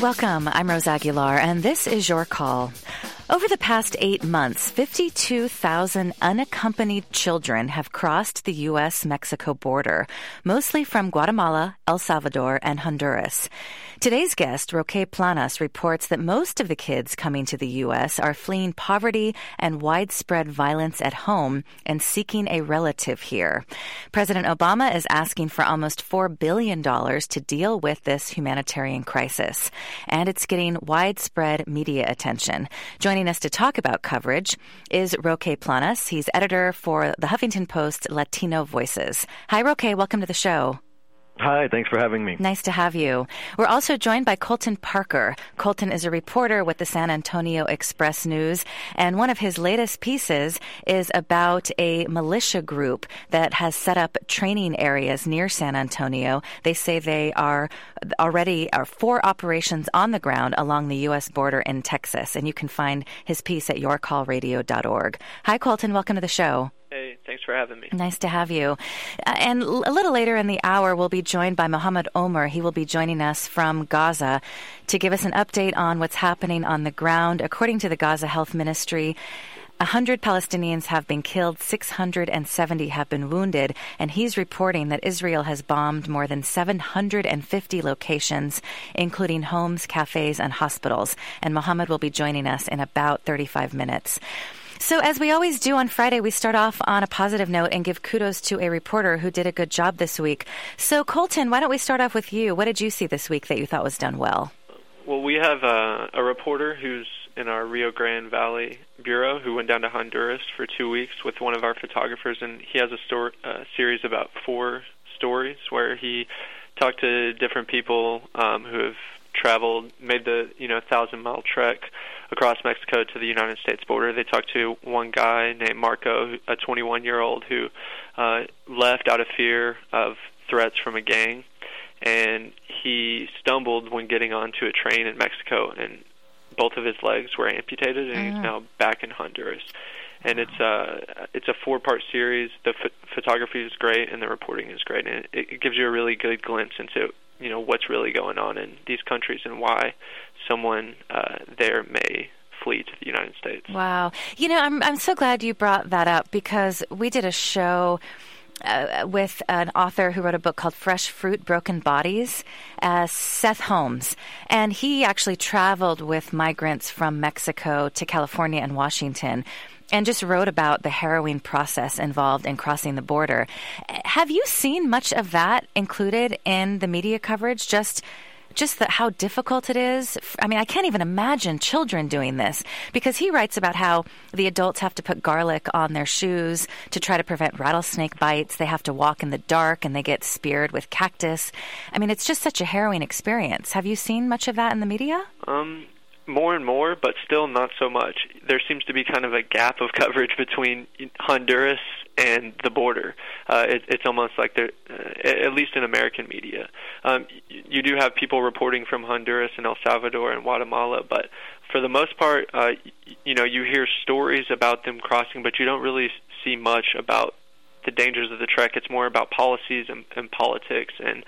Welcome. I'm Rose Aguilar, and this is Your Call. Over the past 8 months, 52,000 unaccompanied children have crossed the U.S.-Mexico border, mostly from Guatemala, El Salvador, and Honduras. Today's guest, Roque Planas, reports that most of the kids coming to the U.S. are fleeing poverty and widespread violence at home and seeking a relative here. President Obama is asking for almost $4 billion to deal with this humanitarian crisis, and it's getting widespread media attention. Joining us to talk about coverage is Roque Planas. He's editor for the Huffington Post Latino Voices. Hi, Roque. Welcome to the show. Hi, thanks for having me. Nice to have you. We're also joined by Colton Parker. Colton is a reporter with the San Antonio Express News, and one of his latest pieces is about a militia group that has set up training areas near San Antonio. They say they are 4 operations on the ground along the U.S. border in Texas, and you can find his piece at yourcallradio.org. Hi, Colton. Welcome to the show. Hey, thanks for having me. Nice to have you. And a little later in the hour, we'll be joined by Mohammed Omer. He will be joining us from Gaza to give us an update on what's happening on the ground. According to the Gaza Health Ministry, 100 Palestinians have been killed, 670 have been wounded, and he's reporting that Israel has bombed more than 750 locations, including homes, cafes, and hospitals. And Mohammed will be joining us in about 35 minutes. So as we always do on Friday, we start off on a positive note and give kudos to a reporter who did a good job this week. So, Colton, why don't we start off with you? What did you see this week that you thought was done well? Well, we have a reporter who's in our Rio Grande Valley bureau who went down to Honduras for 2 weeks with one of our photographers, and he has a series about 4 stories where he talked to different people who have traveled, made the 1,000-mile trek across Mexico to the United States border. They talked to one guy named Marco, a 21-year-old who left out of fear of threats from a gang, and he stumbled when getting onto a train in Mexico, and both of his legs were amputated, and he's now back in Honduras. And it's a 4-part series. The photography is great, and the reporting is great, and it gives you a really good glimpse into what's really going on in these countries and why someone there may flee to the United States. Wow. I'm so glad you brought that up because we did a show with an author who wrote a book called Fresh Fruit, Broken Bodies, Seth Holmes. And he actually traveled with migrants from Mexico to California and Washington and just wrote about the harrowing process involved in crossing the border. Have you seen much of that included in the media coverage? Just how difficult it is? I mean, I can't even imagine children doing this because he writes about how the adults have to put garlic on their shoes to try to prevent rattlesnake bites. They have to walk in the dark and they get speared with cactus. I mean, it's just such a harrowing experience. Have you seen much of that in the media? More and more, but still not so much. There seems to be kind of a gap of coverage between Honduras and the border. It's almost like they're, at least in American media. You do have people reporting from Honduras and El Salvador and Guatemala, but for the most part, you hear stories about them crossing, but you don't really see much about the dangers of the trek. It's more about policies and politics and,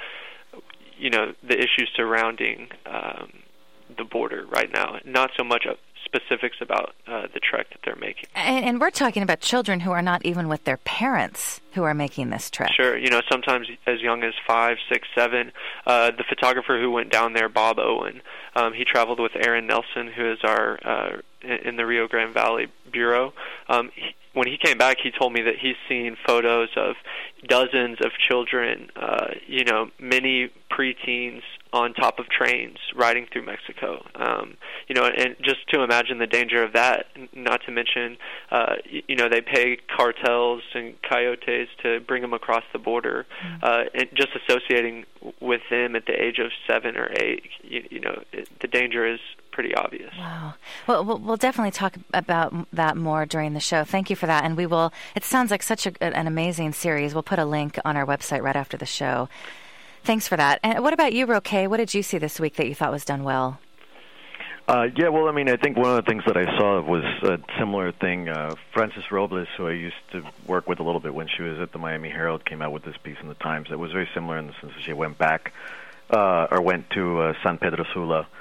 the issues surrounding the border right now, not so much specifics about the trek that they're making. And we're talking about children who are not even with their parents who are making this trek. Sure, sometimes as young as 5, 6, 7. The photographer who went down there, Bob Owen, he traveled with Aaron Nelson, who is our in the Rio Grande Valley bureau. When he came back, he told me that he's seen photos of dozens of children, many preteens on top of trains riding through Mexico. And just to imagine the danger of that, not to mention, they pay cartels and coyotes to bring them across the border, and just associating with them at the age of 7 or 8, the danger is pretty obvious. Wow. Well, we'll definitely talk about that more during the show. Thank you for that. And we will, it sounds like such an amazing series. We'll put a link on our website right after the show. Thanks for that. And what about you, Roque? What did you see this week that you thought was done well? I think one of the things that I saw was a similar thing. Frances Robles, who I used to work with a little bit when she was at the Miami Herald, came out with this piece in the Times that was very similar in the sense that she went to San Pedro Sula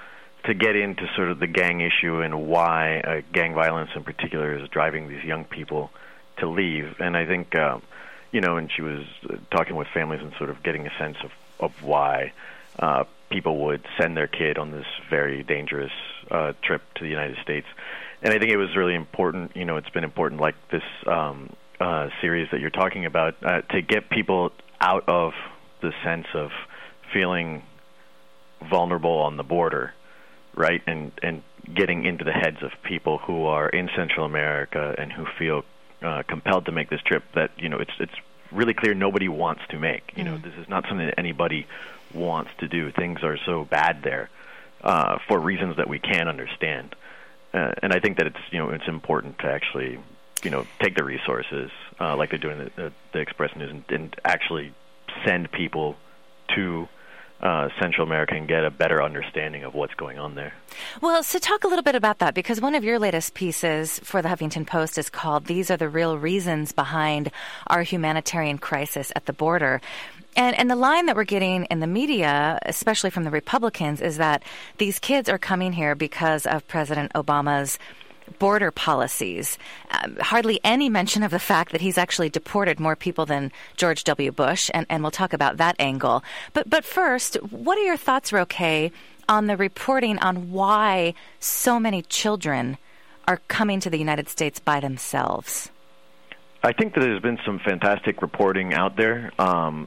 to get into sort of the gang issue and why gang violence in particular is driving these young people to leave. And I think, and she was talking with families and sort of getting a sense of why people would send their kid on this very dangerous trip to the United States. And I think it was really important, it's been important, like this series that you're talking about, to get people out of the sense of feeling vulnerable on the border, right? And getting into the heads of people who are in Central America and who feel compelled to make this trip that, it's really clear nobody wants to make. This is not something that anybody wants to do. Things are so bad there for reasons that we can't understand. And I think that it's important to actually, take the resources like they're doing the Express News and actually send people to Central America and get a better understanding of what's going on there. Well, so talk a little bit about that, because one of your latest pieces for the Huffington Post is called "These Are the Real Reasons Behind Our Humanitarian Crisis at the Border." And the line that we're getting in the media, especially from the Republicans, is that these kids are coming here because of President Obama's border policies. Hardly any mention of the fact that he's actually deported more people than George W. Bush, and we'll talk about that angle. But first, what are your thoughts, Roque, on the reporting on why so many children are coming to the United States by themselves? I think that there's been some fantastic reporting out there. I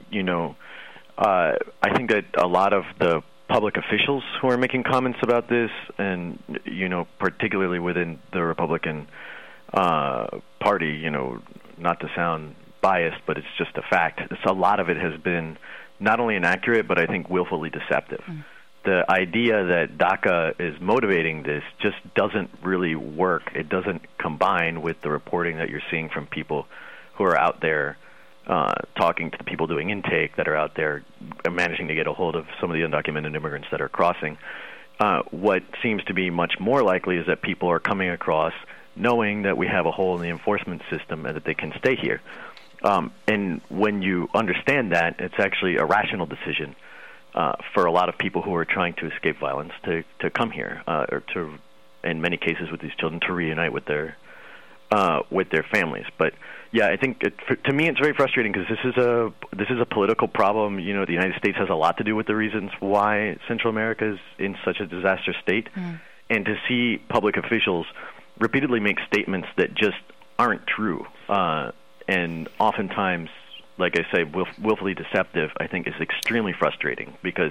think that a lot of the public officials who are making comments about this, and particularly within the Republican Party, not to sound biased, but it's just a fact. A lot of it has been not only inaccurate, but I think willfully deceptive. The idea that DACA is motivating this just doesn't really work. It doesn't combine with the reporting that you're seeing from people who are out there talking to the people doing intake, that are out there managing to get a hold of some of the undocumented immigrants that are crossing. What seems to be much more likely is that people are coming across knowing that we have a hole in the enforcement system and that they can stay here. And when you understand that, it's actually a rational decision for a lot of people who are trying to escape violence to come here, or to, in many cases with these children, to reunite with their families. But yeah, I think to me it's very frustrating, because this is a political problem. The United States has a lot to do with the reasons why Central America is in such a disaster state, and to see public officials repeatedly make statements that just aren't true, and oftentimes, like I say, willfully deceptive, I think is extremely frustrating, because,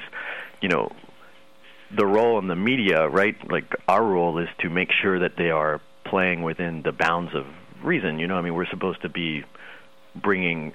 the role in the media, right, like our role is to make sure that they are playing within the bounds of reason. We're supposed to be bringing,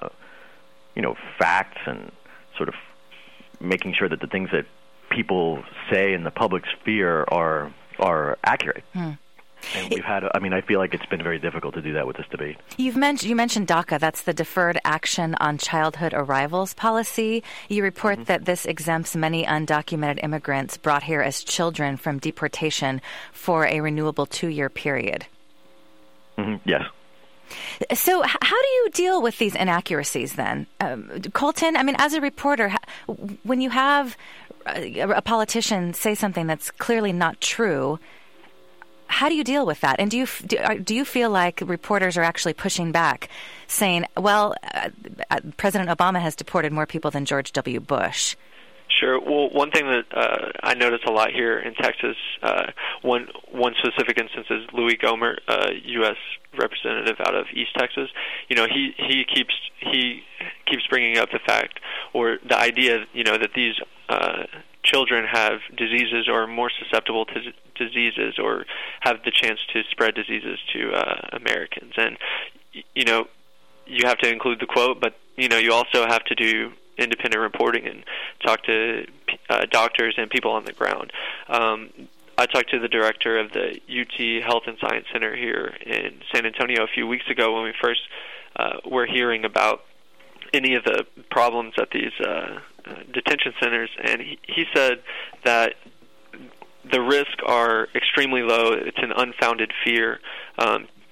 facts and sort of making sure that the things that people say in the public sphere are accurate. And we've had, I feel like it's been very difficult to do that with this debate. You mentioned DACA. That's the Deferred Action on Childhood Arrivals policy. You report that this exempts many undocumented immigrants brought here as children from deportation for a renewable 2-year period. Yes. So how do you deal with these inaccuracies then? Colton, as a reporter, when you have a politician say something that's clearly not true, how do you deal with that? And do you feel like reporters are actually pushing back, saying, well, President Obama has deported more people than George W. Bush? Sure. Well, one thing that I notice a lot here in Texas, one specific instance is Louis Gohmert, U.S. representative out of East Texas. He keeps bringing up the fact, or the idea, that these children have diseases or are more susceptible to diseases or have the chance to spread diseases to Americans. And, you have to include the quote, but, you also have to do independent reporting and talk to doctors and people on the ground. I talked to the director of the UT Health and Science Center here in San Antonio a few weeks ago when we first were hearing about any of the problems at these detention centers, and he said that the risks are extremely low. It's an unfounded fear.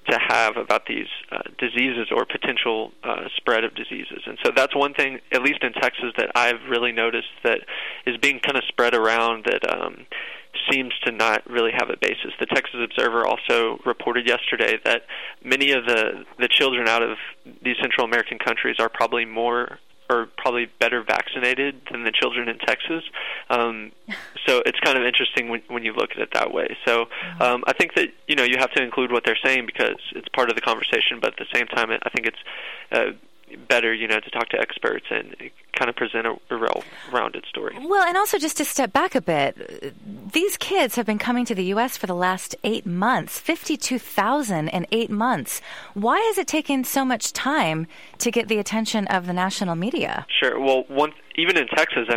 to have about these diseases or potential spread of diseases. And so that's one thing, at least in Texas, that I've really noticed that is being kind of spread around that seems to not really have a basis. The Texas Observer also reported yesterday that many of the children out of these Central American countries are probably better vaccinated than the children in Texas. So it's kind of interesting when you look at it that way. So I think that, you have to include what they're saying because it's part of the conversation, but at the same time, I think it's better, to talk to experts and kind of present a well-rounded story. Well, and also just to step back a bit, these kids have been coming to the U.S. for the last 8 months, 52,000 in 8 months. Why has it taken so much time to get the attention of the national media? Sure. Well, even in Texas,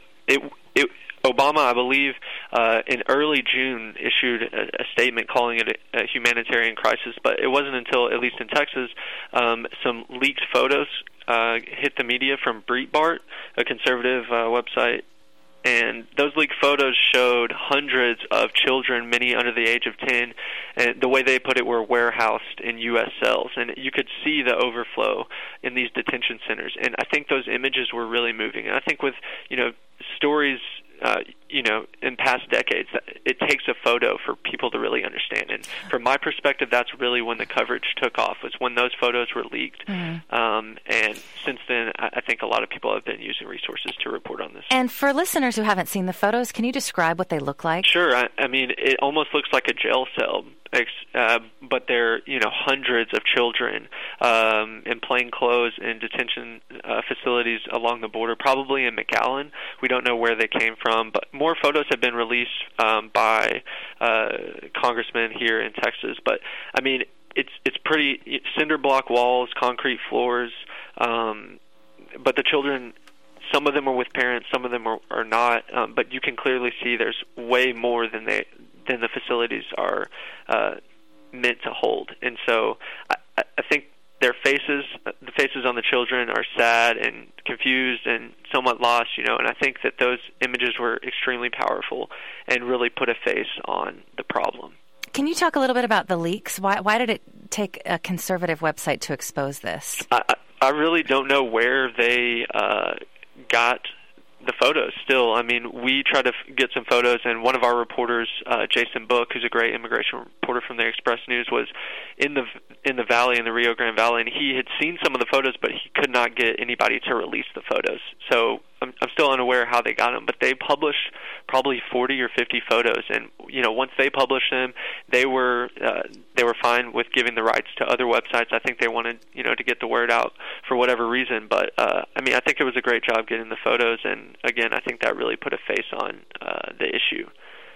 Obama, I believe, in early June issued a statement calling it a humanitarian crisis, but it wasn't until, at least in Texas, some leaked photos hit the media from Breitbart, a conservative website, and those leaked photos showed hundreds of children, many under the age of 10, and the way they put it were warehoused in U.S. cells. And you could see the overflow in these detention centers. And I think those images were really moving. And I think with, stories in past decades, it takes a photo for people to really understand. And from my perspective, that's really when the coverage took off, was when those photos were leaked. And since then, I think a lot of people have been using resources to report on this. And for listeners who haven't seen the photos, can you describe what they look like? Sure. I mean, it almost looks like a jail cell, but they're, hundreds of children in plain clothes in detention facilities along the border, probably in McAllen. We don't know where they came from, but more photos have been released by congressmen here in Texas. But I mean, it's pretty cinder block walls, concrete floors, but the children, some of them are with parents, some of them are not. But you can clearly see there's way more than the facilities are meant to hold. And so I think the faces on the children are sad and confused and somewhat lost, and I think that those images were extremely powerful and really put a face on the problem. Can you talk a little bit about the leaks? Why did it take a conservative website to expose this? I really don't know where they got the photos still. I mean, we tried to get some photos, and one of our reporters, Jason Book, who's a great immigration reporter from the Express News, was in the valley, in the Rio Grande Valley, and he had seen some of the photos, but he could not get anybody to release the photos. So I'm still unaware how they got them, but they published probably 40 or 50 photos, and once they published them, they were fine with giving the rights to other websites. I think they wanted to get the word out for whatever reason, but I think it was a great job getting the photos, and again, I think that really put a face on the issue.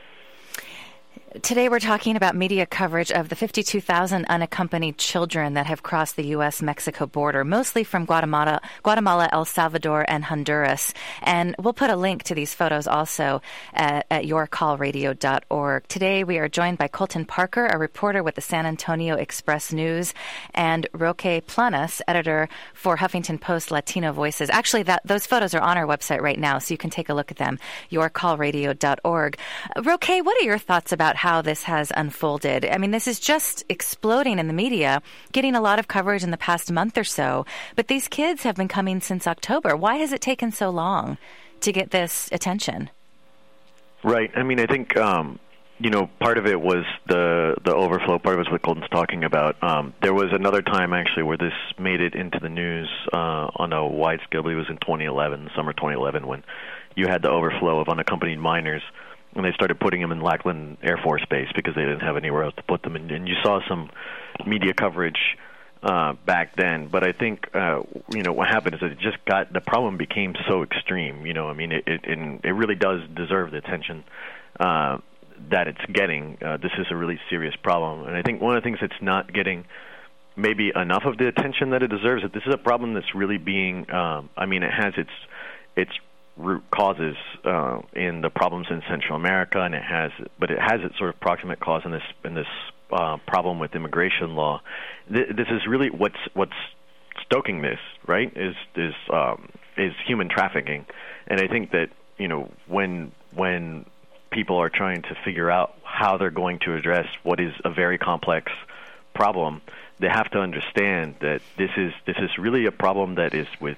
Today we're talking about media coverage of the 52,000 unaccompanied children that have crossed the U.S.-Mexico border, mostly from Guatemala, El Salvador, and Honduras. And we'll put a link to these photos also at yourcallradio.org. Today we are joined by Colton Parker, a reporter with the San Antonio Express News, and Roque Planas, editor for Huffington Post Latino Voices. Actually, those photos are on our website right now, so you can take a look at them, yourcallradio.org. Roque, what are your thoughts about how this has unfolded? I mean, this is just exploding in the media, getting a lot of coverage in the past month or so, but these kids have been coming since October. Why has it taken so long to get this attention? Right. I mean, I think, part of it was the overflow. Part of it was what Colton's talking about. There was another time, actually, where this made it into the news on a wide scale. I believe it was in 2011, summer 2011, when you had the overflow of unaccompanied minors. And they started putting them in Lackland Air Force Base because they didn't have anywhere else to put them. And you saw some media coverage back then. But I think, what happened is that the problem became so extreme. It really does deserve the attention that it's getting. This is a really serious problem. And I think one of the things that's not getting maybe enough of the attention that it deserves, that this is a problem that's really being, it has its root causes in the problems in Central America, and it has its sort of proximate cause in this problem with immigration law. This is really what's stoking this, right? Is human trafficking, and I think that when people are trying to figure out how they're going to address what is a very complex problem, they have to understand that this is really a problem that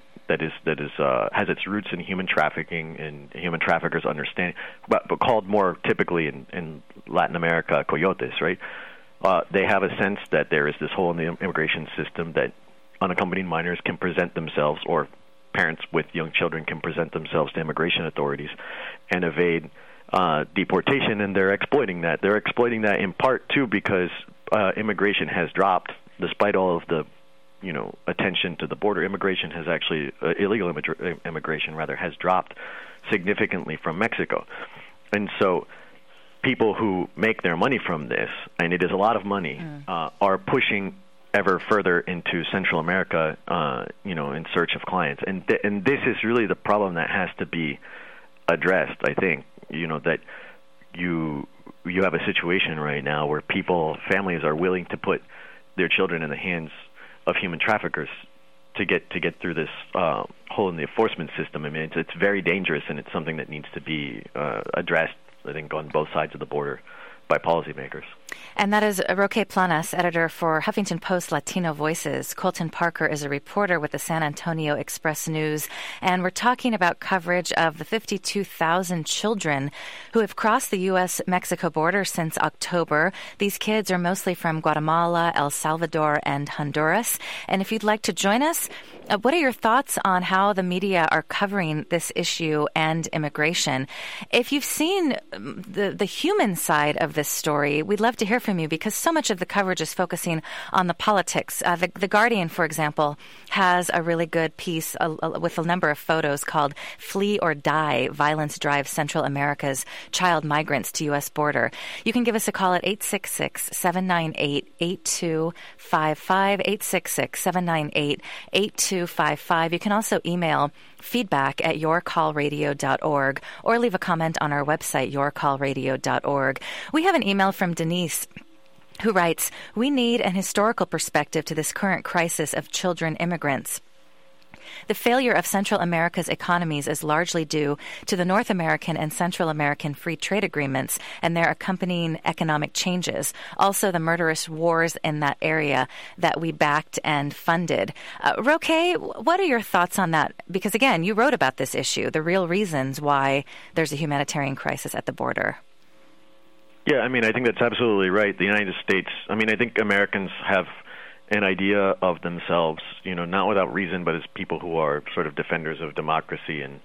has its roots in human trafficking and human traffickers understand, but called more typically in Latin America coyotes, right? They have a sense that there is this hole in the immigration system that unaccompanied minors can present themselves, or parents with young children can present themselves to immigration authorities and evade deportation, and they're exploiting that. They're exploiting that in part too because immigration has dropped, despite all of the attention to the border. Immigration has actually illegal immigration rather has dropped significantly from Mexico, and so people who make their money from this, and it is a lot of money, are pushing ever further into Central America, in search of clients, and this is really the problem that has to be addressed. I think that you have a situation right now where families are willing to put their children in the hands of human traffickers to get through this hole in the enforcement system. I mean, it's very dangerous, and it's something that needs to be addressed, I think, on both sides of the border by policymakers. And that is Roque Planas, editor for Huffington Post Latino Voices. Colton Parker is a reporter with the San Antonio Express News. And we're talking about coverage of the 52,000 children who have crossed the U.S.-Mexico border since October. These kids are mostly from Guatemala, El Salvador, and Honduras. And if you'd like to join us, what are your thoughts on how the media are covering this issue and immigration? If you've seen the human side of this story, we'd love to hear from you, because so much of the coverage is focusing on the politics. The Guardian, for example, has a really good piece with a number of photos called "Flee or Die: Violence Drives Central America's Child Migrants to U.S. Border." You can give us a call at 866-798-8255, 866-798-8255. You can also email feedback@yourcallradio.org or leave a comment on our website, yourcallradio.org. We have an email from Denise who writes, "We need an historical perspective to this current crisis of children immigrants. The failure of Central America's economies is largely due to the North American and Central American free trade agreements and their accompanying economic changes. Also, the murderous wars in that area that we backed and funded." Roque, what are your thoughts on that? Because, again, you wrote about this issue, the real reasons why there's a humanitarian crisis at the border. Yeah, I mean, I think that's absolutely right. The United States, I think Americans have an idea of themselves, not without reason, but as people who are sort of defenders of democracy and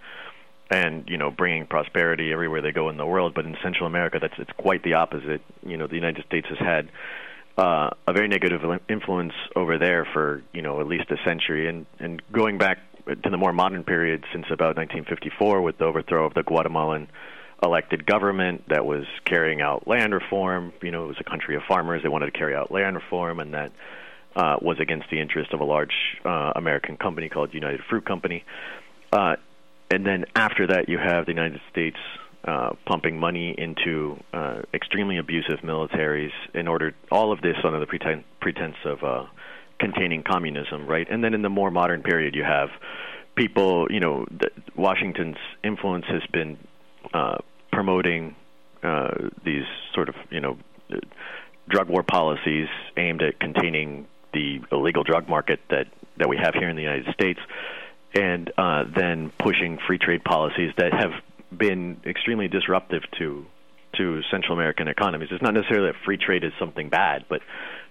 bringing prosperity everywhere they go in the world. But in Central America, it's quite the opposite. The United States has had a very negative influence over there for at least a century, and going back to the more modern period since about 1954 with the overthrow of the Guatemalan elected government that was carrying out land reform. It was a country of farmers. They wanted to carry out land reform, and that was against the interest of a large American company called United Fruit Company. And then after that, you have the United States pumping money into extremely abusive militaries in order, all of this under the pretense of containing communism, right? And then in the more modern period, you have people, Washington's influence has been promoting these sort of, drug war policies aimed at containing the illegal drug market that we have here in the United States, and then pushing free trade policies that have been extremely disruptive to Central American economies. It's not necessarily that free trade is something bad, but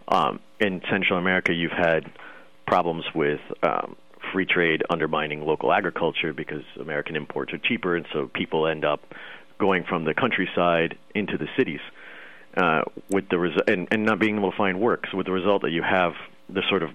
in Central America you've had problems with free trade undermining local agriculture because American imports are cheaper, and so people end up going from the countryside into the cities. With the and not being able to find work, so with the result that you have the sort of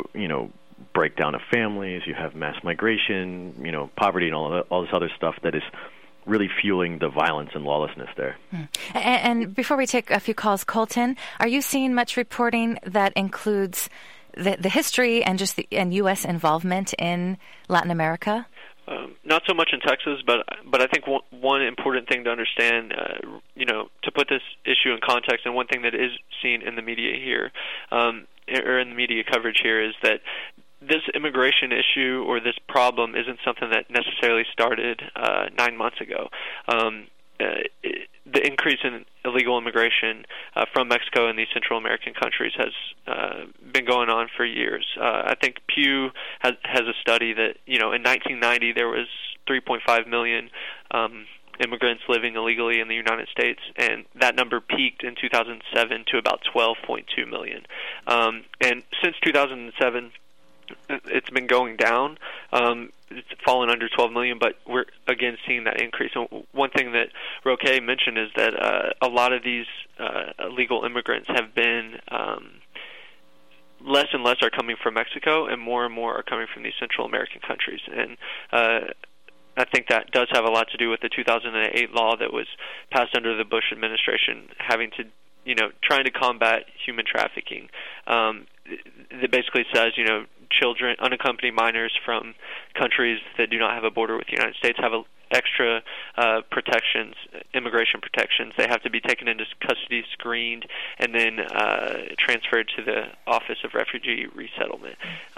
breakdown of families, you have mass migration, poverty, and all this other stuff that is really fueling the violence and lawlessness there. And before we take a few calls, Colton, are you seeing much reporting that includes the history and just and U.S. involvement in Latin America? Not so much in Texas, but I think one important thing to understand, to put this issue in context, and one thing that is seen in the media here, or in the media coverage here, is that this immigration issue or this problem isn't something that necessarily started 9 months ago. the increase in illegal immigration from Mexico and these Central American countries has been going on for years. I think Pew has a study that, in 1990 there was 3.5 million immigrants living illegally in the United States, and that number peaked in 2007 to about 12.2 million. And since 2007, it's been going down. It's fallen under 12 million, but we're again seeing that increase. And one thing that Roque mentioned is that a lot of these illegal immigrants have been less and less are coming from Mexico, and more are coming from these Central American countries. And I think that does have a lot to do with the 2008 law that was passed under the Bush administration, having to, trying to combat human trafficking. That basically says, children, unaccompanied minors from countries that do not have a border with the United States have extra protections, immigration protections. They have to be taken into custody, screened, and then transferred to the Office of Refugee Resettlement.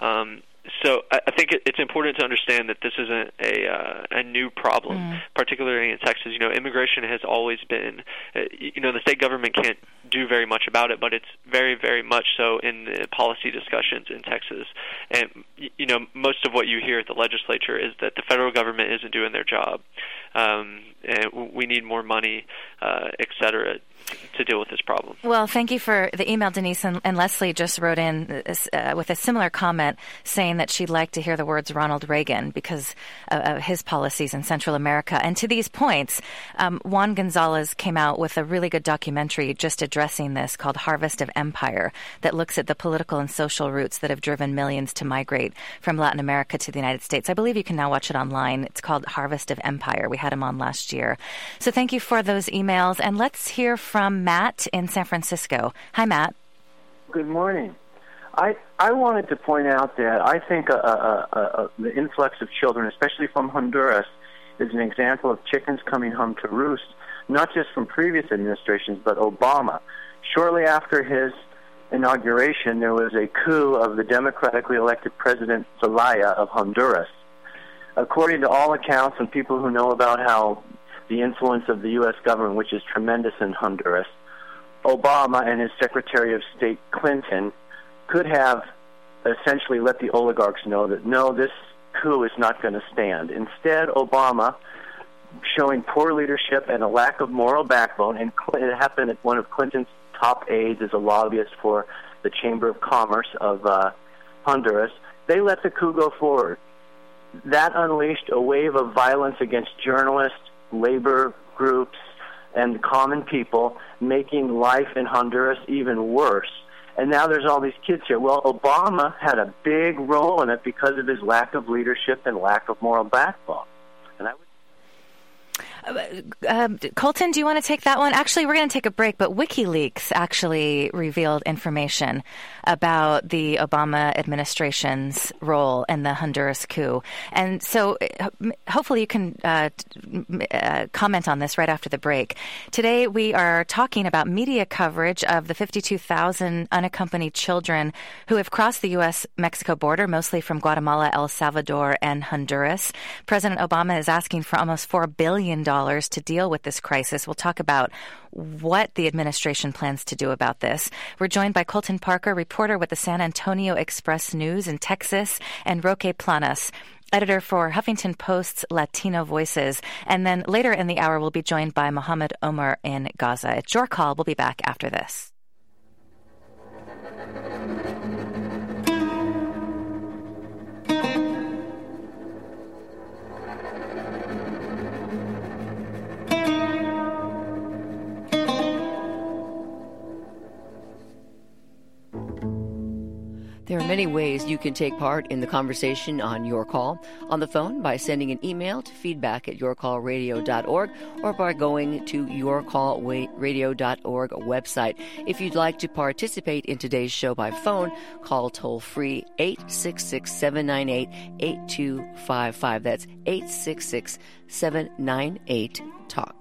So I think it's important to understand that this isn't a new problem, particularly in Texas. Immigration has always been, the state government can't do very much about it, but it's very, very much so in the policy discussions in Texas. And, most of what you hear at the legislature is that the federal government isn't doing their job. And we need more money, et cetera, to deal with this problem. Well, thank you for the email, Denise. And Leslie just wrote in with a similar comment saying that she'd like to hear the words Ronald Reagan because of his policies in Central America. And to these points, Juan Gonzalez came out with a really good documentary just addressing this called Harvest of Empire that looks at the political and social roots that have driven millions to migrate from Latin America to the United States. I believe you can now watch it online. It's called Harvest of Empire. We had him on last year. So thank you for those emails. And let's hear from Matt in San Francisco. Hi, Matt. Good morning. I wanted to point out that I think the influx of children, especially from Honduras, is an example of chickens coming home to roost, not just from previous administrations, but Obama. Shortly after his inauguration, there was a coup of the democratically elected President Zelaya of Honduras. According to all accounts and people who know about how the influence of the U.S. government, which is tremendous in Honduras, Obama and his Secretary of State Clinton could have essentially let the oligarchs know that, no, this coup is not going to stand. Instead, Obama, showing poor leadership and a lack of moral backbone, and it happened at one of Clinton's top aides as a lobbyist for the Chamber of Commerce of Honduras, they let the coup go forward. That unleashed a wave of violence against journalists, labor groups, and common people, making life in Honduras even worse. And now there's all these kids here. Well, Obama had a big role in it because of his lack of leadership and lack of moral backbone. And I would Colton, do you want to take that one? Actually, we're going to take a break, but WikiLeaks actually revealed information about the Obama administration's role in the Honduras coup. And so hopefully you can comment on this right after the break. Today, we are talking about media coverage of the 52,000 unaccompanied children who have crossed the U.S.-Mexico border, mostly from Guatemala, El Salvador, and Honduras. President Obama is asking for almost $4 billion to deal with this crisis. We'll talk about what the administration plans to do about this. We're joined by Colton Parker, reporter with the San Antonio Express News in Texas, and Roque Planas, editor for Huffington Post's Latino Voices. And then later in the hour, we'll be joined by Mohammed Omar in Gaza. It's your call. We'll be back after this. There are many ways you can take part in the conversation on Your Call. On the phone by sending an email to feedback@yourcallradio.org or by going to yourcallradio.org website. If you'd like to participate in today's show by phone, call toll-free 866-798-8255. That's 866-798-TALK.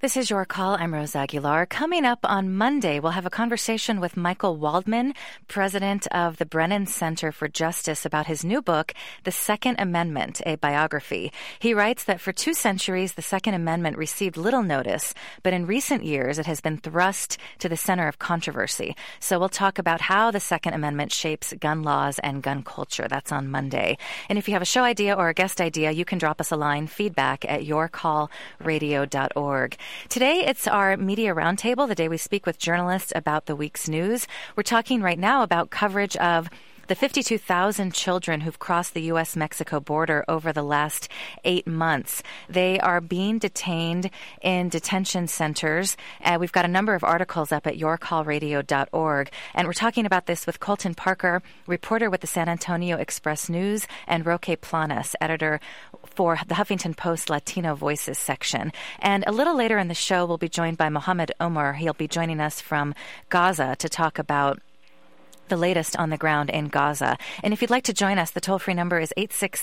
This is Your Call. I'm Rose Aguilar. Coming up on Monday, we'll have a conversation with Michael Waldman, president of the Brennan Center for Justice, about his new book, The Second Amendment, a biography. He writes that for 2 centuries, the Second Amendment received little notice, but in recent years, it has been thrust to the center of controversy. So we'll talk about how the Second Amendment shapes gun laws and gun culture. That's on Monday. And if you have a show idea or a guest idea, you can drop us a line, feedback@yourcallradio.org. Today, it's our Media Roundtable, the day we speak with journalists about the week's news. We're talking right now about coverage of the 52,000 children who've crossed the U.S.-Mexico border over the last 8 months. They are being detained in detention centers. We've got a number of articles up at yourcallradio.org. And we're talking about this with Colton Parker, reporter with the San Antonio Express-News, and Roque Planas, editor for the Huffington Post Latino Voices section. And a little later in the show, we'll be joined by Mohammed Omar. He'll be joining us from Gaza to talk about the latest on the ground in Gaza. And if you'd like to join us, the toll-free number is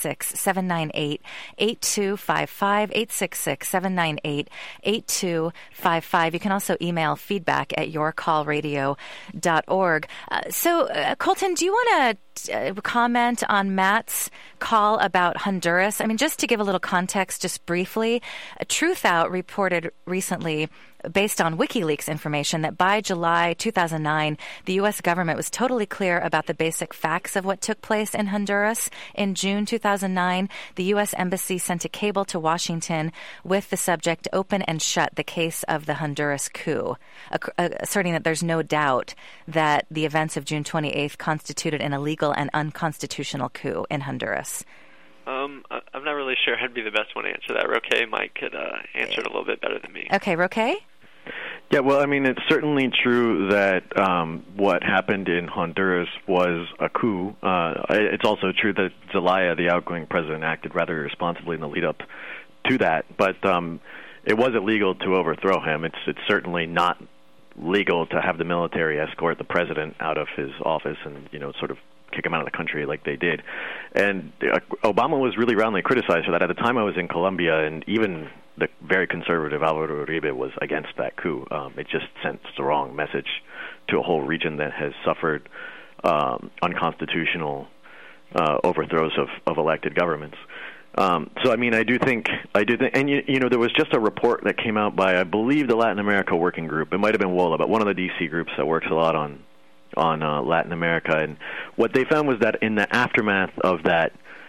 866-798-8255, 866-798-8255. You can also email feedback@yourcallradio.org. Colton, do you want to comment on Matt's call about Honduras? I mean, just to give a little context, just briefly, Truth Out reported recently, based on WikiLeaks information, that by July 2009, the U.S. government was totally clear about the basic facts of what took place in Honduras. In June 2009, the U.S. Embassy sent a cable to Washington with the subject "Open and Shut, the Case of the Honduras Coup," asserting that there's no doubt that the events of June 28th constituted an illegal and unconstitutional coup in Honduras. I'm not really sure I'd be the best one to answer that. Roque might could answer it a little bit better than me. Okay, Roque? Yeah, well, I mean, it's certainly true that what happened in Honduras was a coup. It's also true that Zelaya, the outgoing president, acted rather irresponsibly in the lead-up to that. But it was illegal to overthrow him. It's certainly not legal to have the military escort the president out of his office and, sort of kick him out of the country like they did. And Obama was really roundly criticized for that. At the time I was in Colombia, and even the very conservative Álvaro Uribe was against that coup. It just sent the wrong message to a whole region that has suffered unconstitutional overthrows of elected governments. So, I mean, I do think, and there was just a report that came out by, I believe, the Latin America Working Group. It might have been WOLA, but one of the D.C. groups that works a lot on Latin America. And what they found was that in the aftermath of that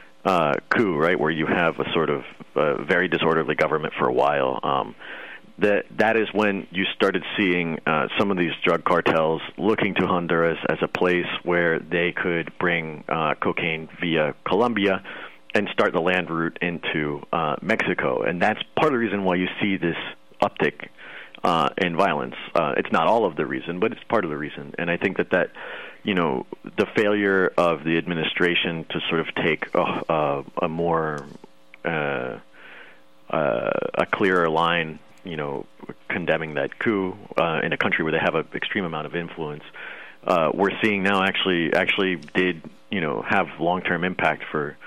coup, right, where you have a sort of very disorderly government for a while, that is when you started seeing some of these drug cartels looking to Honduras as a place where they could bring cocaine via Colombia and start the land route into Mexico. And that's part of the reason why you see this uptick in violence. It's not all of the reason, but it's part of the reason. And I think that the failure of the administration to sort of take a more a clearer line, condemning that coup in a country where they have an extreme amount of influence, we're seeing now actually did have long-term impact for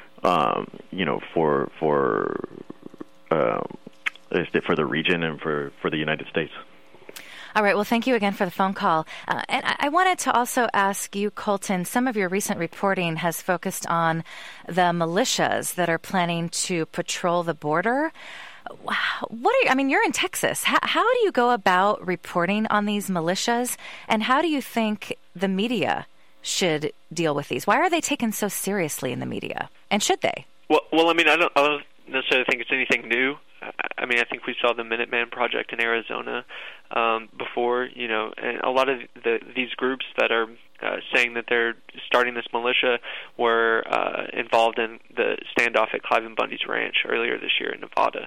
the region and for the United States. All right. Well, thank you again for the phone call. And I wanted to also ask you, Colton, some of your recent reporting has focused on the militias that are planning to patrol the border. You're in Texas. How do you go about reporting on these militias, and how do you think the media should deal with these? Why are they taken so seriously in the media, and should they? Well, I mean, I don't necessarily think it's anything new. I mean, I think we saw the Minuteman Project in Arizona before, and a lot of these groups that are saying that they're starting this militia were involved in the standoff at Cliven Bundy's ranch earlier this year in Nevada.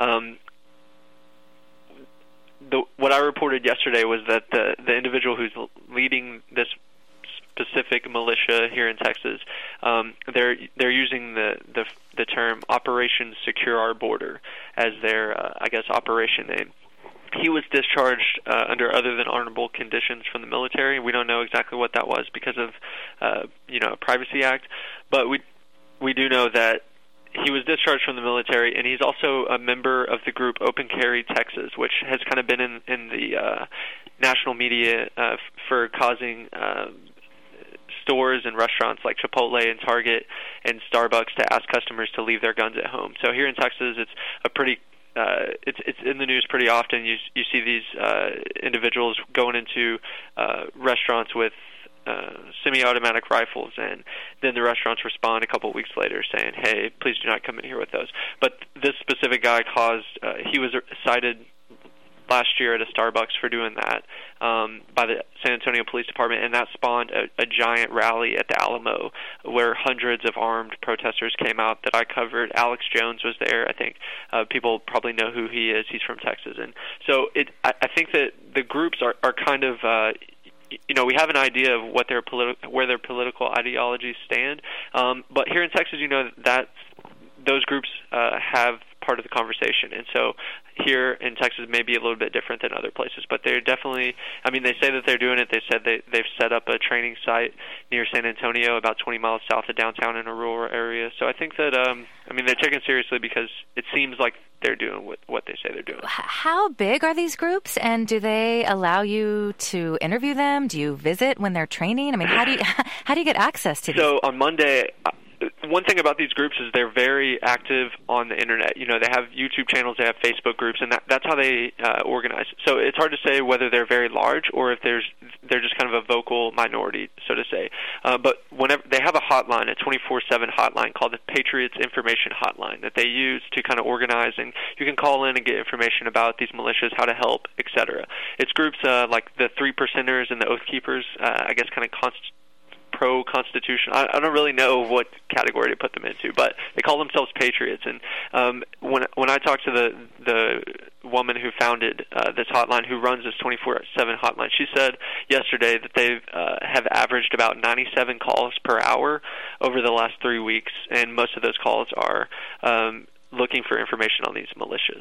What I reported yesterday was that the individual who's leading this specific militia here in Texas, they're using the term Operation Secure Our Border as their, operation name. He was discharged under other than honorable conditions from the military. We don't know exactly what that was because of, a Privacy Act, but we do know that he was discharged from the military, and he's also a member of the group Open Carry Texas, which has kind of been in the national media for causing stores and restaurants like Chipotle and Target and Starbucks to ask customers to leave their guns at home. So here in Texas, it's a pretty it's in the news pretty often. You see these individuals going into restaurants with semi-automatic rifles, and then the restaurants respond a couple of weeks later saying, "Hey, please do not come in here with those." But this specific guy he was cited last year at a Starbucks for doing that by the San Antonio Police Department, and that spawned a giant rally at the Alamo where hundreds of armed protesters came out that I covered. Alex Jones was there. I think people probably know who he is. He's from Texas. And so I think that the groups are kind of we have an idea of what where their political ideologies stand, but here in Texas, that those groups have part of the conversation, and so here in Texas may be a little bit different than other places, but they're definitely, they say that they're doing it. They said they've set up a training site near San Antonio, about 20 miles south of downtown in a rural area. So I think that, they're taken seriously because it seems like they're doing what they say they're doing. How big are these groups, and do they allow you to interview them? Do you visit when they're training? How do you get access to these? So on Monday, one thing about these groups is they're very active on the internet. They have YouTube channels, they have Facebook groups, and that's how they organize. So it's hard to say whether they're very large or if they're just kind of a vocal minority, so to say. But whenever they have a hotline, a 24/7 hotline called the Patriots Information Hotline that they use to kind of organize, and you can call in and get information about these militias, how to help, etc. It's groups like the Three Percenters and the Oath Keepers, I guess kind of pro-Constitution. I don't really know what category to put them into, but they call themselves Patriots. And when I talked to the woman who founded this hotline, who runs this 24/7 hotline, she said yesterday that they have averaged about 97 calls per hour over the last 3 weeks, and most of those calls are looking for information on these militias.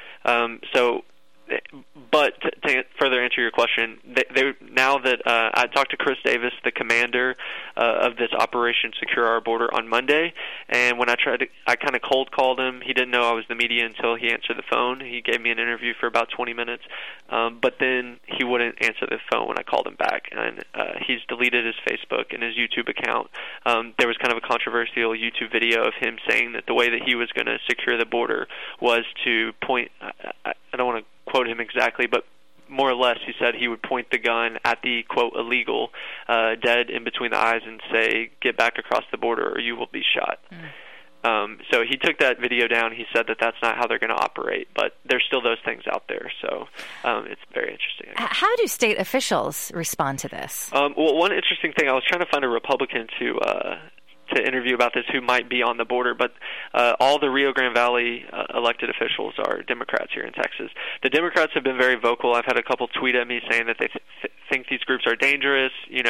But to further answer your question, they now that I talked to Chris Davis, the commander of this Operation Secure Our Border, on Monday, and when I kind of cold called him. He didn't know I was the media until he answered the phone. He gave me an interview for about 20 minutes, but then he wouldn't answer the phone when I called him back, and he's deleted his Facebook and his YouTube account. There was kind of a controversial YouTube video of him saying that the way that he was going to secure the border was to point. I don't want to quote him exactly, but more or less he said he would point the gun at the, quote, illegal dead in between the eyes and say, "Get back across the border or you will be shot." So he took that video down. He said that that's not how they're going to operate, but there's still those things out there. So it's very interesting. How do state officials respond to this? Well, one interesting thing, I was trying to find a Republican to interview about this who might be on the border, but all the Rio Grande Valley elected officials are Democrats here in Texas. The Democrats have been very vocal. I've had a couple tweet at me saying that they think these groups are dangerous.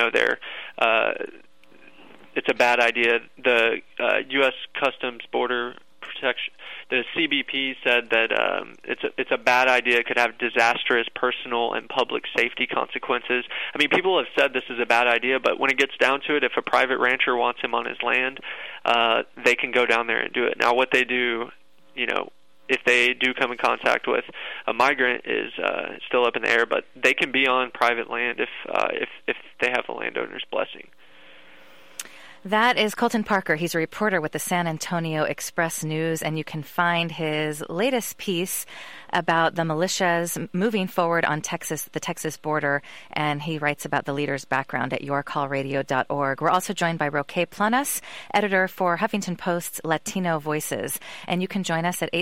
It's a bad idea. The U.S. Customs Border Protection, the CBP, said that it's a bad idea. It could have disastrous personal and public safety consequences. People have said this is a bad idea, but when it gets down to it, if a private rancher wants him on his land, they can go down there and do it. Now, what they do, if they do come in contact with a migrant, is still up in the air, but they can be on private land if they have the landowner's blessing. That is Colton Parker. He's a reporter with the San Antonio Express News, and you can find his latest piece about the militias moving forward on the Texas border, and he writes about the leader's background at yourcallradio.org. We're also joined by Roque Planas, editor for Huffington Post's Latino Voices, and you can join us at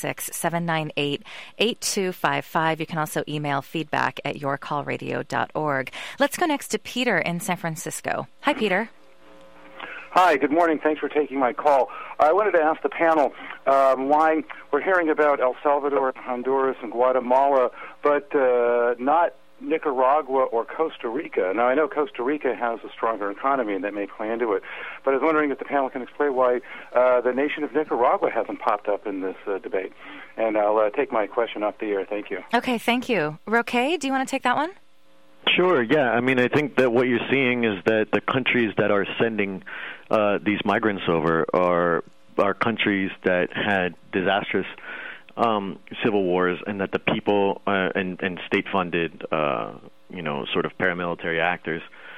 866-798-8255. You can also email feedback at yourcallradio.org. Let's go next to Peter in San Francisco. Hi, Peter. Hi, good morning. Thanks for taking my call. I wanted to ask the panel why we're hearing about El Salvador, Honduras, and Guatemala, but not Nicaragua or Costa Rica. Now, I know Costa Rica has a stronger economy, and that may play into it, but I was wondering if the panel can explain why the nation of Nicaragua hasn't popped up in this debate. And I'll take my question off the air. Thank you. Okay, thank you. Roque, do you want to take that one? Sure, yeah. I think that what you're seeing is that the countries that are sending these migrants over are are countries that had disastrous civil wars, and that the people and state-funded, sort of paramilitary actors,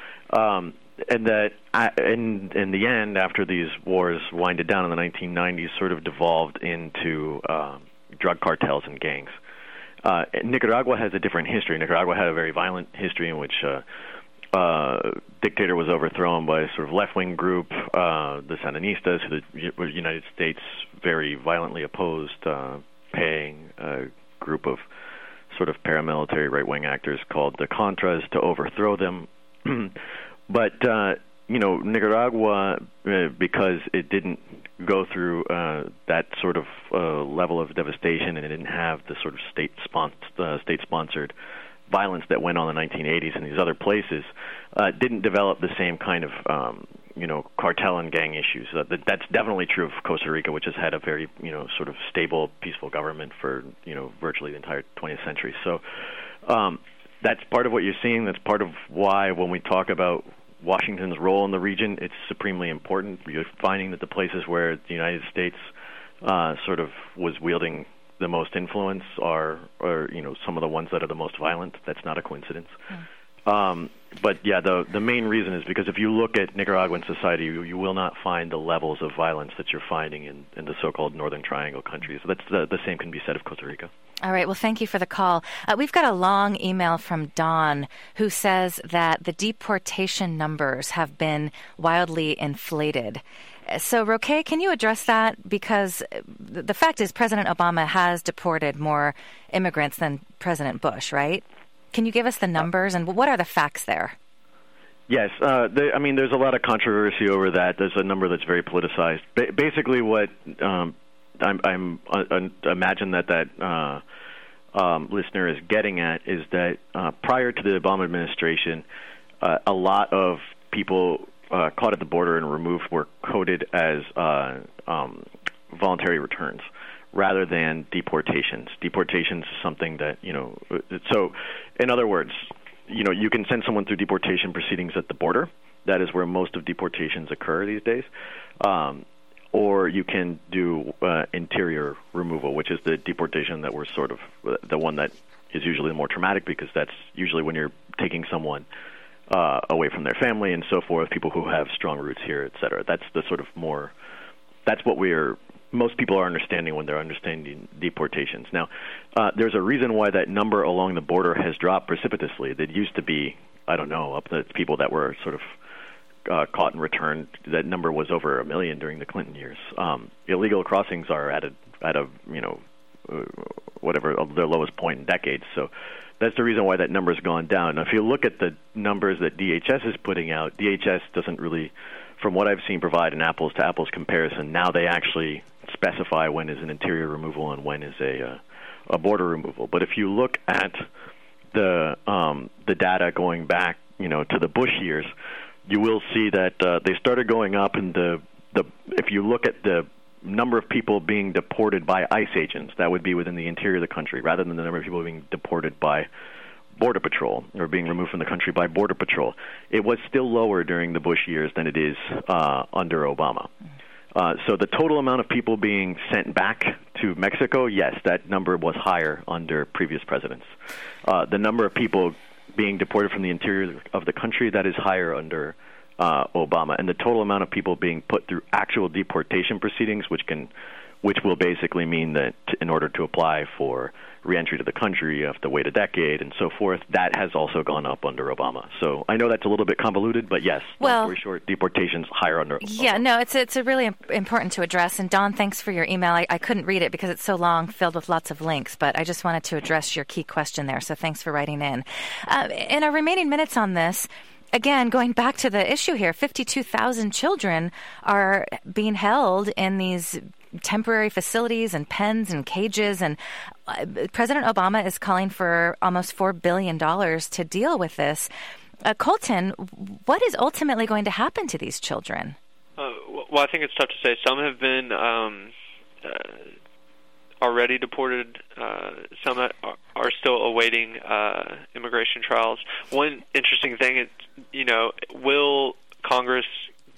and that in the end, after these wars winded down in the 1990s, sort of devolved into drug cartels and gangs. Nicaragua has a different history. Nicaragua had a very violent history in which dictator was overthrown by a sort of left-wing group, the Sandinistas, who the United States very violently opposed, paying a group of sort of paramilitary right-wing actors called the Contras to overthrow them. But, Nicaragua, because it didn't go through that sort of level of devastation, and it didn't have the sort of state-sponsored violence that went on in the 1980s and these other places, didn't develop the same kind of, cartel and gang issues. That's definitely true of Costa Rica, which has had a very, sort of stable, peaceful government for, virtually the entire 20th century. So that's part of what you're seeing. That's part of why when we talk about Washington's role in the region, it's supremely important. You're finding that the places where the United States sort of was wielding the most influence are some of the ones that are the most violent. That's not a coincidence. But yeah, the main reason is because if you look at Nicaraguan society, you will not find the levels of violence that you're finding in the so-called Northern Triangle countries. That's the same can be said of Costa Rica. All right. Well, thank you for the call. We've got a long email from Don who says that the deportation numbers have been wildly inflated. So, Roque, can you address that? Because the fact is President Obama has deported more immigrants than President Bush, right? Can you give us the numbers, and what are the facts there? Yes. There's a lot of controversy over that. There's a number that's very politicized. Basically, what I'm imagine that listener is getting at is that prior to the Obama administration, a lot of people caught at the border and removed were coded as voluntary returns rather than deportations. Deportations is something that, so in other words, you can send someone through deportation proceedings at the border. That is where most of deportations occur these days. Or you can do interior removal, which is the deportation that we're sort of the one that is usually the more traumatic, because that's usually when you're taking someone away from their family and so forth, people who have strong roots here, et cetera. That's the sort of more, that's what most people are understanding when they're understanding deportations. Now, there's a reason why that number along the border has dropped precipitously. That used to be, up to people that were sort of caught and returned. That number was over 1 million during the Clinton years. Illegal crossings are at a whatever their lowest point in decades. So that's the reason why that number has gone down. Now, if you look at the numbers that DHS is putting out, DHS doesn't really, from what I've seen, provide an apples-to-apples comparison. Now they actually specify when is an interior removal and when is a border removal. But if you look at the data going back, to the Bush years, you will see that they started going up, and if you look at the number of people being deported by ICE agents, that would be within the interior of the country, rather than the number of people being deported by Border Patrol or being removed from the country by Border Patrol. It was still lower during the Bush years than it is under Obama. So the total amount of people being sent back to Mexico, yes, that number was higher under previous presidents. The number of people being deported from the interior of the country, that is higher under Obama. And the total amount of people being put through actual deportation proceedings, which will basically mean that in order to apply for reentry to the country, you have to wait a decade and so forth, that has also gone up under Obama. So I know that's a little bit convoluted, but yes, long story short, deportations higher under Obama. Yeah, no, it's a really important to address. And Don, thanks for your email. I couldn't read it because it's so long, filled with lots of links, but I just wanted to address your key question there. So thanks for writing in. In our remaining minutes on this, again, going back to the issue here, 52,000 children are being held in these temporary facilities and pens and cages, and President Obama is calling for almost $4 billion to deal with this. Colton, what is ultimately going to happen to these children? Well, I think it's tough to say. Some have been already deported. Some are still awaiting immigration trials. One interesting thing is, will Congress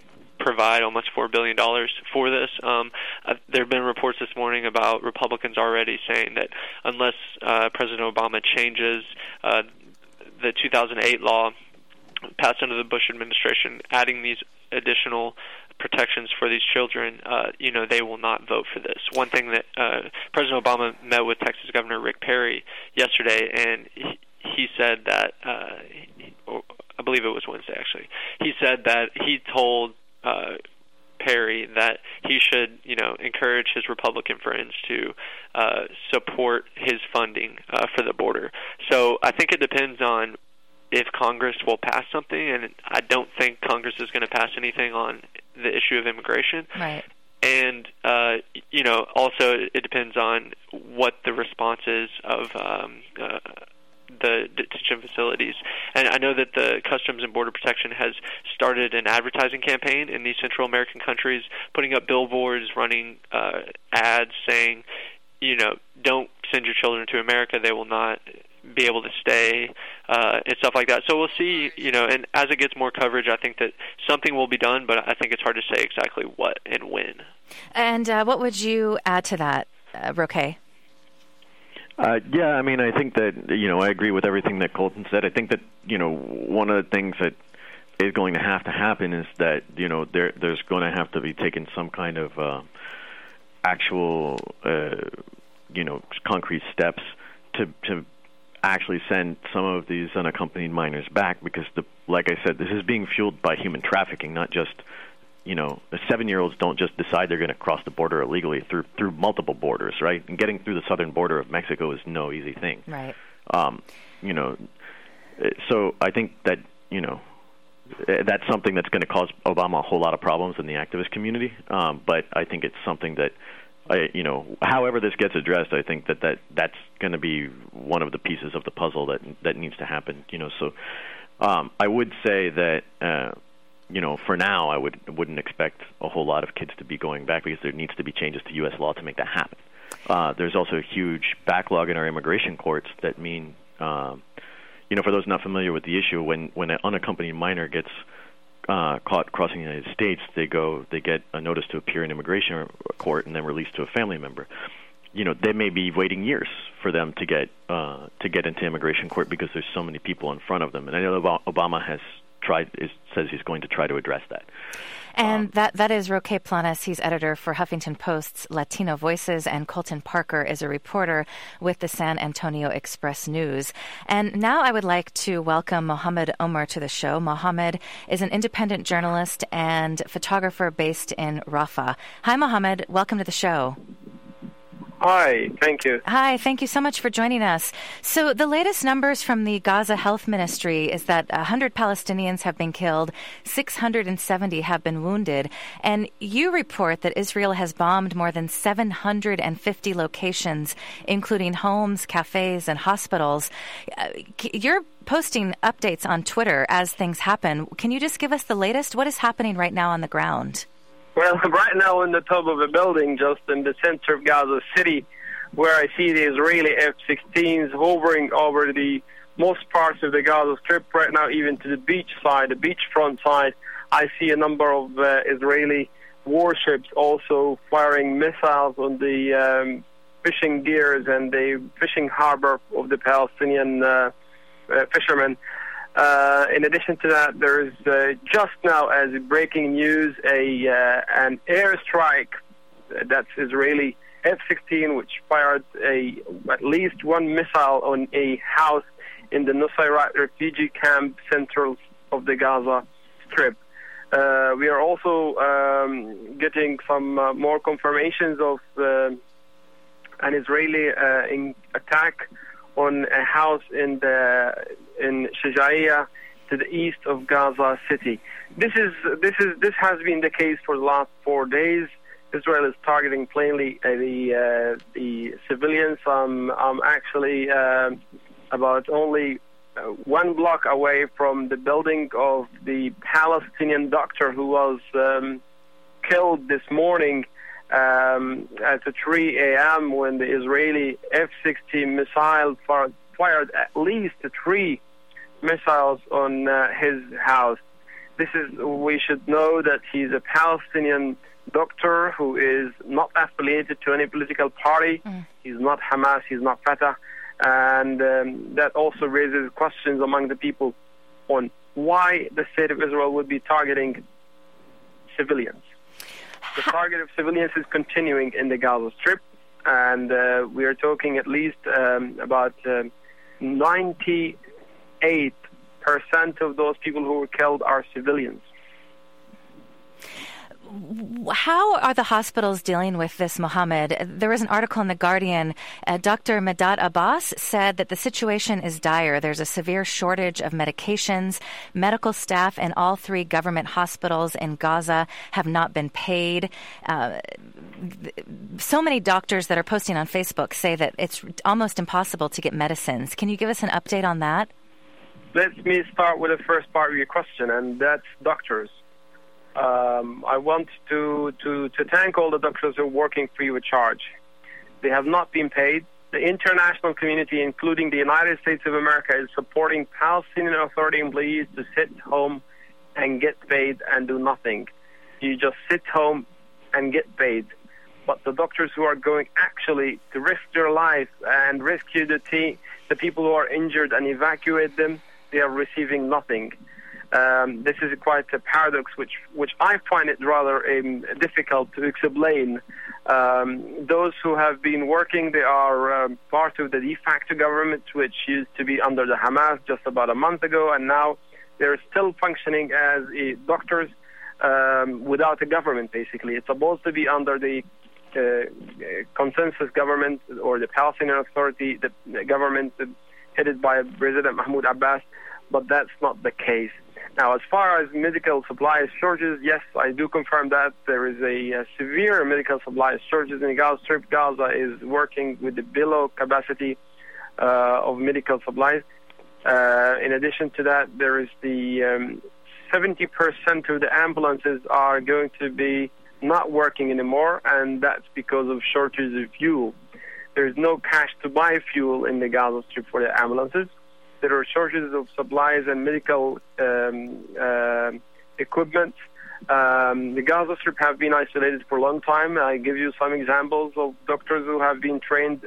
provide almost $4 billion for this. There have been reports this morning about Republicans already saying that unless President Obama changes the 2008 law passed under the Bush administration, adding these additional protections for these children, they will not vote for this. One thing that President Obama met with Texas Governor Rick Perry yesterday, and he said that, I believe it was Wednesday actually, he said that he told Perry that he should, encourage his Republican friends to support his funding for the border. So I think it depends on if Congress will pass something, and I don't think Congress is going to pass anything on the issue of immigration. Right. And, also it depends on what the response is of the detention facilities. And I know that the Customs and Border Protection has started an advertising campaign in these Central American countries, putting up billboards, running ads saying, don't send your children to America. They will not be able to stay, and stuff like that. So we'll see, and as it gets more coverage, I think that something will be done, but I think it's hard to say exactly what and when. And what would you add to that, Roque? I think that, I agree with everything that Colton said. I think that, one of the things that is going to happen is that, there's going to have to be taken some kind of actual, concrete steps to actually send some of these unaccompanied minors back, because, like I said, this is being fueled by human trafficking, not just, the 7-year-olds don't just decide they're going to cross the border illegally through multiple borders, right? And getting through the southern border of Mexico is no easy thing. Right. So I think that, that's something that's going to cause Obama a whole lot of problems in the activist community. But I think it's something that, however this gets addressed, I think that's going to be one of the pieces of the puzzle that needs to happen. So I would say that, for now, I wouldn't expect a whole lot of kids to be going back, because there needs to be changes to U.S. law to make that happen. There's also a huge backlog in our immigration courts that mean, for those not familiar with the issue, when an unaccompanied minor gets caught crossing the United States, they get a notice to appear in immigration court and then released to a family member. They may be waiting years for them to get into immigration court, because there's so many people in front of them. And I know Obama says he's going to try to address that. And that is Roque Planas. He's editor for Huffington Post's Latino Voices, and Colton Parker is a reporter with the San Antonio Express News. And now I would like to welcome Mohammed Omar to the show. Mohammed is an independent journalist and photographer based in Rafah. Hi, Mohammed. Welcome to the show. Hi, thank you. Hi, thank you so much for joining us. So the latest numbers from the Gaza Health Ministry is that 100 Palestinians have been killed, 670 have been wounded, and you report that Israel has bombed more than 750 locations, including homes, cafes, and hospitals. You're posting updates on Twitter as things happen. Can you just give us the latest? What is happening right now on the ground? Well, right now in the top of a building just in the center of Gaza City, where I see the Israeli F-16s hovering over the most parts of the Gaza Strip right now, even to the beach side, the beachfront side. I see a number of Israeli warships also firing missiles on the fishing gears and the fishing harbor of the Palestinian fishermen. In addition to that, there is just now, as breaking news, an airstrike that's Israeli F-16, which fired at least one missile on a house in the Nusayrat refugee camp central of the Gaza Strip. We are also getting some more confirmations of an Israeli attack on a house in Shajaiya to the east of Gaza City. This has been the case for the last 4 days. Israel is targeting plainly the civilians. I'm actually about only 1 block away from the building of the Palestinian doctor who was killed this morning at 3 a.m. when the Israeli F-16 missile fired at least 3 missiles on his house. We should know that he's a Palestinian doctor who is not affiliated to any political party. He's not Hamas, he's not Fatah. And that also raises questions among the people on why the state of Israel would be targeting civilians. The target of civilians is continuing in the Gaza Strip, and we are talking at least about 98% of those people who were killed are civilians. How are the hospitals dealing with this, Mohammed? There was an article in The Guardian. Dr. Medad Abbas said that the situation is dire. There's a severe shortage of medications. Medical staff in all 3 government hospitals in Gaza have not been paid. So many doctors that are posting on Facebook say that it's almost impossible to get medicines. Can you give us an update on that? Let me start with the first part of your question, and that's doctors. I want to thank all the doctors who are working free of charge. They have not been paid. The international community, including the United States of America, is supporting Palestinian Authority employees to sit home and get paid and do nothing. You just sit home and get paid. But the doctors who are going actually to risk their life and rescue the people who are injured and evacuate them, they are receiving nothing. This is quite a paradox, which I find it rather difficult to explain. Those who have been working, they are part of the de facto government, which used to be under the Hamas just about a month ago, and now they're still functioning as doctors without a government, basically. It's supposed to be under the consensus government or the Palestinian Authority, the government headed by President Mahmoud Abbas, but that's not the case. Now, as far as medical supplies shortages, yes, I do confirm that there is a severe medical supplies shortages in the Gaza Strip. Gaza is working with the below capacity of medical supplies. In addition to that, there is the 70% of the ambulances are going to be not working anymore, and that's because of shortage of fuel. There's no cash to buy fuel in the Gaza Strip for the ambulances. There are shortages of supplies and medical equipment. The Gaza Strip have been isolated for a long time. I give you some examples of doctors who have been trained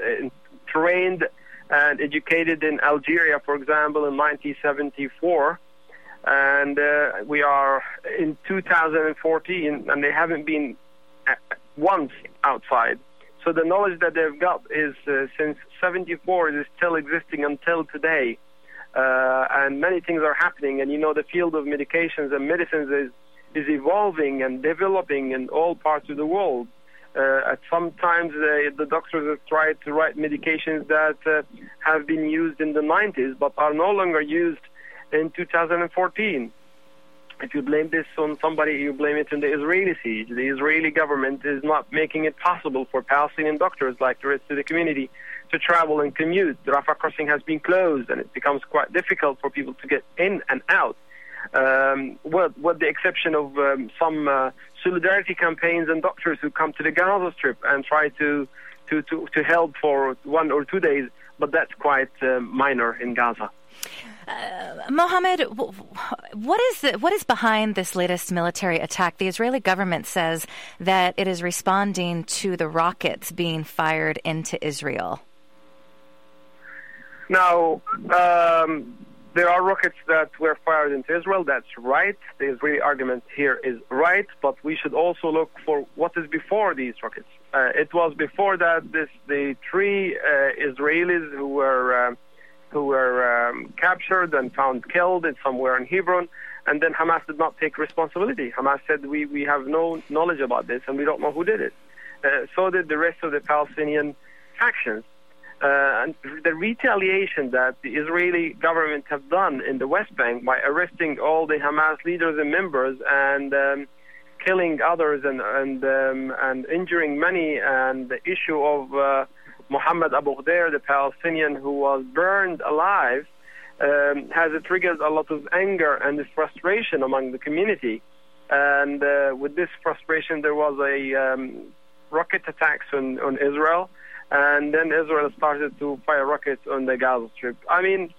and educated in Algeria, for example, in 1974. And we are in 2014, and they haven't been once outside. So the knowledge that they've got is since 74 is still existing until today. And many things are happening, and the field of medications and medicines is evolving and developing in all parts of the world. At sometimes the doctors have tried to write medications that have been used in the 90s but are no longer used in 2014. If you blame this on somebody, you blame it on the Israeli siege. The Israeli government is not making it possible for Palestinian doctors like the rest of the community to travel and commute. The Rafah crossing has been closed, and it becomes quite difficult for people to get in and out. With the exception of some solidarity campaigns and doctors who come to the Gaza Strip and try to help for 1 or 2 days, but that's quite minor in Gaza. Mohammed, what is behind this latest military attack? The Israeli government says that it is responding to the rockets being fired into Israel. Now, there are rockets that were fired into Israel. That's right. The Israeli argument here is right, but we should also look for what is before these rockets. It was before that the 3 Israelis who were captured and found killed somewhere in Hebron, and then Hamas did not take responsibility. Hamas said, we have no knowledge about this, and we don't know who did it. So did the rest of the Palestinian factions. And the retaliation that the Israeli government have done in the West Bank by arresting all the Hamas leaders and members and killing others and injuring many, and the issue of Mohammed Abu Khdeir, the Palestinian who was burned alive, has triggered a lot of anger and frustration among the community. And with this frustration, there was a rocket attacks on Israel, and then Israel started to fire rockets on the Gaza Strip. I mean,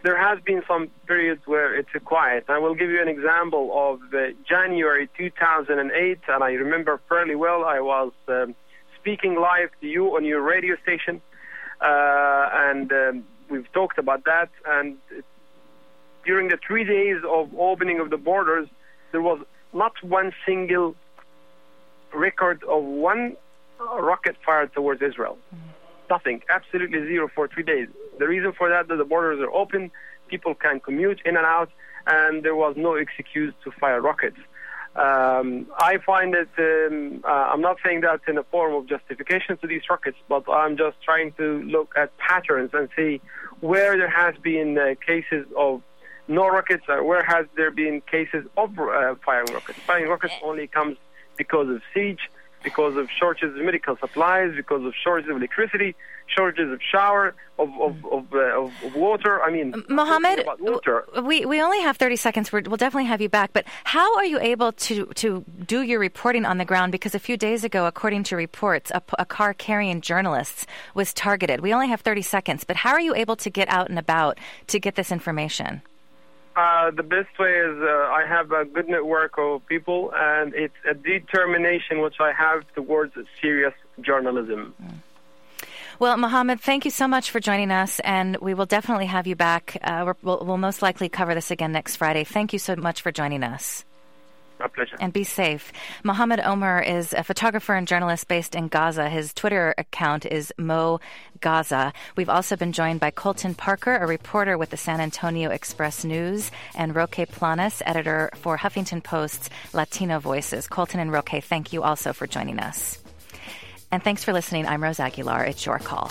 there has been some periods where it's quiet. I will give you an example of January 2008, and I remember fairly well. I was speaking live to you on your radio station, and we've talked about that. And during the 3 days of opening of the borders, there was not one single record of one rocket fired towards Israel. Nothing, absolutely zero for 3 days. The reason for that is the borders are open, people can commute in and out, and there was no excuse to fire rockets. I find that I'm not saying that in a form of justification to these rockets, but I'm just trying to look at patterns and see where there has been cases of no rockets, or where has there been cases of firing rockets. Firing rockets only comes because of siege, because of shortages of medical supplies, because of shortages of electricity, shortages of shower, of water. I mean, Mohammed, water. We only have 30 seconds. We'll definitely have you back. But how are you able to do your reporting on the ground? Because a few days ago, according to reports, a car carrying journalists was targeted. We only have 30 seconds. But how are you able to get out and about to get this information? The best way is I have a good network of people, and it's a determination which I have towards serious journalism. Well, Mohammed, thank you so much for joining us, and we will definitely have you back. We'll most likely cover this again next Friday. Thank you so much for joining us. My pleasure. And be safe. Mohammed Omer is a photographer and journalist based in Gaza. His Twitter account is Mo Gaza. We've also been joined by Colton Parker, a reporter with the San Antonio Express News, and Roque Planas, editor for Huffington Post's Latino Voices. Colton and Roque, thank you also for joining us. And thanks for listening. I'm Rose Aguilar. It's your call.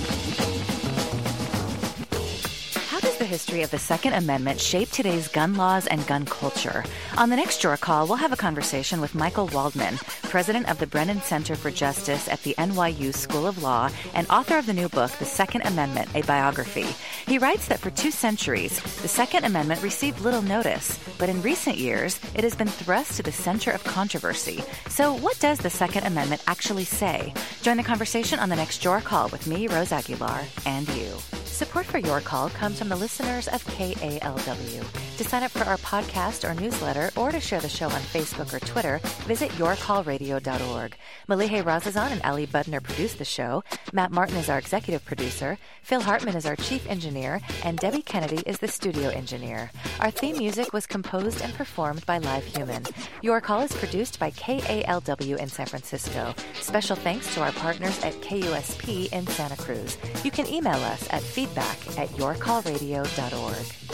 How does the history of the Second Amendment shape today's gun laws and gun culture? On the next Your Call, we'll have a conversation with Michael Waldman, president of the Brennan Center for Justice at the NYU School of Law and author of the new book, The Second Amendment, a Biography. He writes that for 2 centuries, the Second Amendment received little notice, but in recent years, it has been thrust to the center of controversy. So what does the Second Amendment actually say? Join the conversation on the next Your Call with me, Rose Aguilar, and you. Support for Your Call comes from the listeners of KALW. To sign up for our podcast or newsletter or to share the show on Facebook or Twitter, visit yourcallradio.org. Malihe Razazan and Ali Budner produce the show. Matt Martin is our executive producer. Phil Hartman is our chief engineer. And Debbie Kennedy is the studio engineer. Our theme music was composed and performed by Live Human. Your Call is produced by KALW in San Francisco. Special thanks to our partners at KUSP in Santa Cruz. You can email us at feedback@yourcallradio.org.